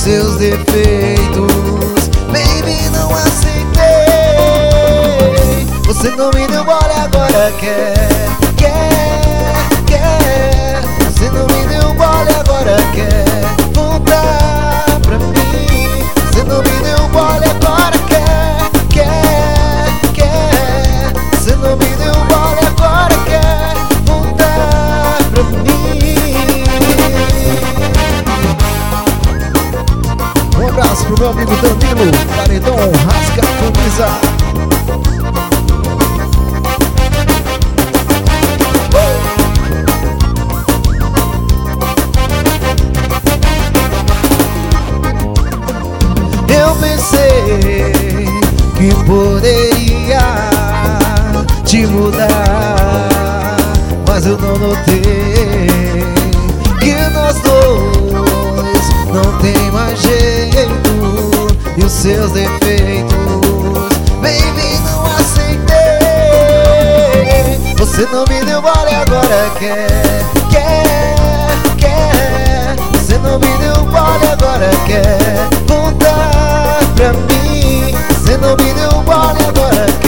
seus defeitos. Baby, não aceitei. Você não me deu bola, agora quer. Você não me deu bola, agora quer voltar pra mim. Você não me deu bola, agora quer. Você não me deu bola, agora quer voltar pra mim. Um abraço pro meu amigo Danilo, Paredão, rasga a camisa. Eu pensei que poderia te mudar, mas eu não notei que nós dois não tem mais jeito. E os seus defeitos, baby, não aceitei. Você não me deu bola e agora quer. Você não me deu bola e agora quer voltar pra mim. Você não me deu bola e agora quer.